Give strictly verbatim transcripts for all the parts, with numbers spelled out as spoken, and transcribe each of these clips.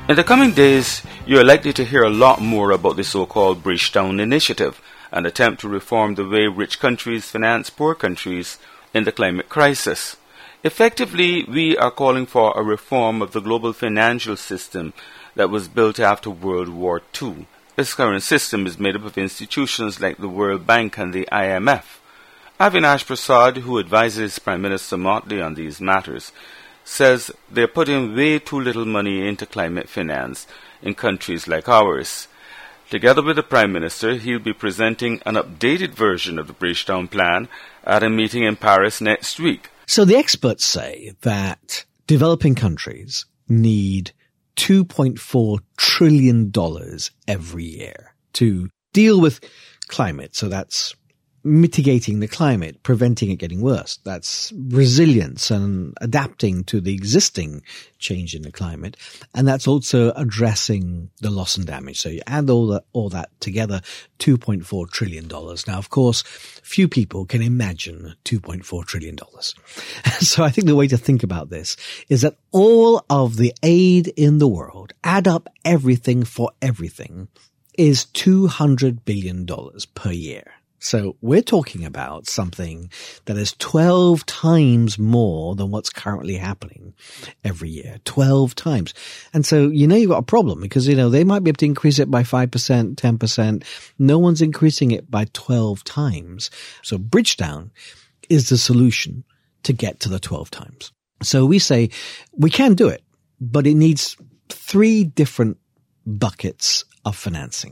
In the coming days, you are likely to hear a lot more about the so-called Bridgetown Initiative, an attempt to reform the way rich countries finance poor countries in the climate crisis. Effectively, we are calling for a reform of the global financial system that was built after World War Two. This current system is made up of institutions like the World Bank and the I M F. Avinash Prasad, who advises Prime Minister Motley on these matters, says they're putting way too little money into climate finance in countries like ours. Together with the Prime Minister, he'll be presenting an updated version of the Bridgetown Plan at a meeting in Paris next week. So the experts say that developing countries need two point four trillion dollars every year to deal with climate. So that's mitigating the climate, preventing it getting worse. That's resilience and adapting to the existing change in the climate. And that's also addressing the loss and damage. So you add all that, all that together, two point four trillion dollars. Now, of course, few people can imagine two point four trillion dollars. So I think the way to think about this is that all of the aid in the world, add up everything for everything, is two hundred billion dollars per year. So we're talking about something that is twelve times more than what's currently happening every year. twelve times. And so, you know, you've got a problem because, you know, they might be able to increase it by five percent, ten percent. No one's increasing it by twelve times. So Bridgetown is the solution to get to the twelve times. So we say we can do it, but it needs three different buckets of financing.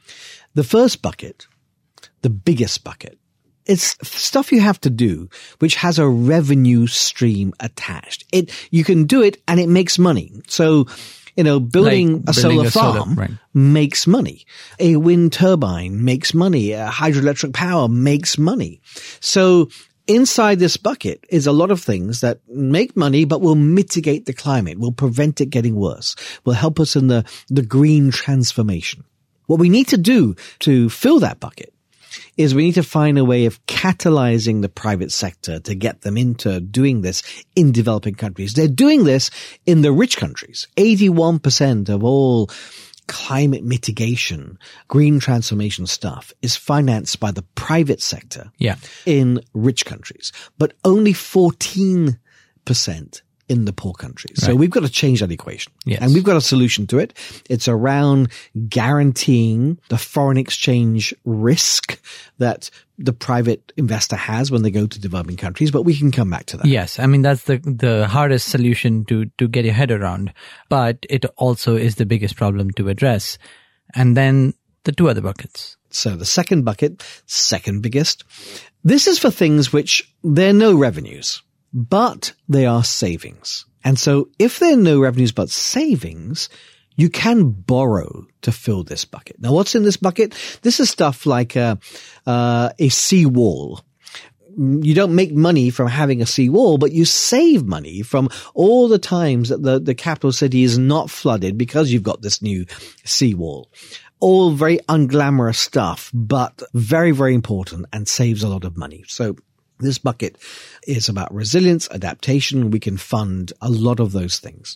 The first bucket, the biggest bucket, it's stuff you have to do which has a revenue stream attached. It, you can do it and it makes money. So, you know, building like a solar a farm solar, right. makes money. A wind turbine makes money. A hydroelectric power makes money. So inside this bucket is a lot of things that make money but will mitigate the climate, will prevent it getting worse, will help us in the, the green transformation. What we need to do to fill that bucket is we need to find a way of catalyzing the private sector to get them into doing this in developing countries. They're doing this in the rich countries. eighty-one percent of all climate mitigation, green transformation stuff is financed by the private sector yeah. in rich countries, but only fourteen percent in the poor countries. Right. So we've got to change that equation. Yes. And we've got a solution to it. It's around guaranteeing the foreign exchange risk that the private investor has when they go to developing countries, but we can come back to that. Yes. I mean, that's the, the hardest solution to, to get your head around, but it also is the biggest problem to address. And then the two other buckets. So the second bucket, second biggest, this is for things which there are no revenues, but they are savings. And so if there are no revenues but savings, you can borrow to fill this bucket. Now, what's in this bucket? This is stuff like a, uh, a seawall. You don't make money from having a seawall, but you save money from all the times that the, the capital city is not flooded because you've got this new seawall. All very unglamorous stuff, but very, very important and saves a lot of money. So this bucket is about resilience, adaptation. We can fund a lot of those things.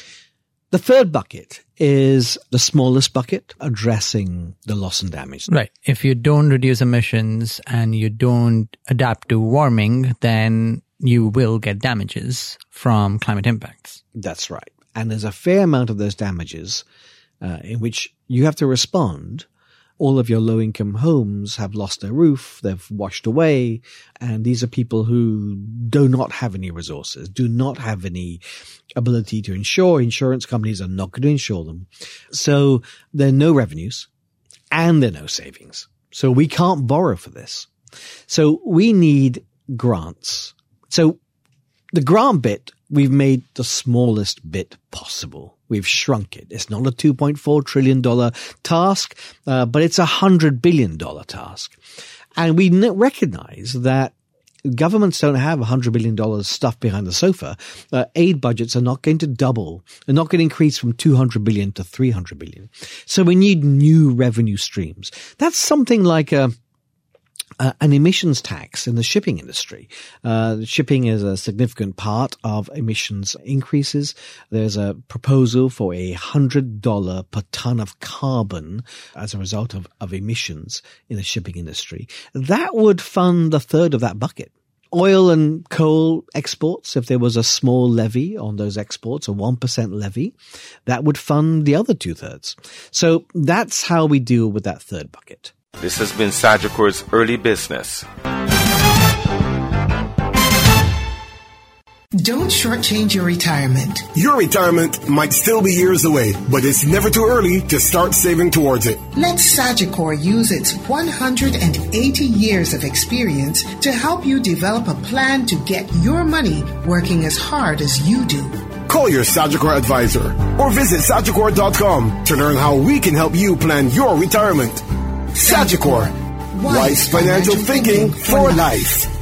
The third bucket is the smallest bucket, addressing the loss and damage. Right. If you don't reduce emissions and you don't adapt to warming, then you will get damages from climate impacts. That's right. And there's a fair amount of those damages uh, in which you have to respond. All of your low-income homes have lost their roof, they've washed away, and these are people who do not have any resources, do not have any ability to insure. Insurance companies are not going to insure them. So there are no revenues and there are no savings. So we can't borrow for this. So we need grants. So the grant bit, we've made the smallest bit possible. We've shrunk it. It's not a two point four trillion dollars task, uh, but it's a one hundred billion dollars task. And we recognize that governments don't have one hundred billion dollars stuffed behind the sofa. Uh, aid budgets are not going to double. They're not going to increase from two hundred billion dollars to three hundred billion dollars. So we need new revenue streams. That's something like a Uh, an emissions tax in the shipping industry. Uh, shipping is a significant part of emissions increases. There's a proposal for a one hundred dollars per ton of carbon as a result of, of emissions in the shipping industry. That would fund a third of that bucket. Oil and coal exports, if there was a small levy on those exports, a one percent levy, that would fund the other two-thirds. So that's how we deal with that third bucket. This has been Sagicor's Early Business. Don't shortchange your retirement. Your retirement might still be years away, but it's never too early to start saving towards it. Let Sagicor use its one hundred eighty years of experience to help you develop a plan to get your money working as hard as you do. Call your Sagicor advisor or visit Sagicor dot com to learn how we can help you plan your retirement. Sagicor, wise financial thinking for life.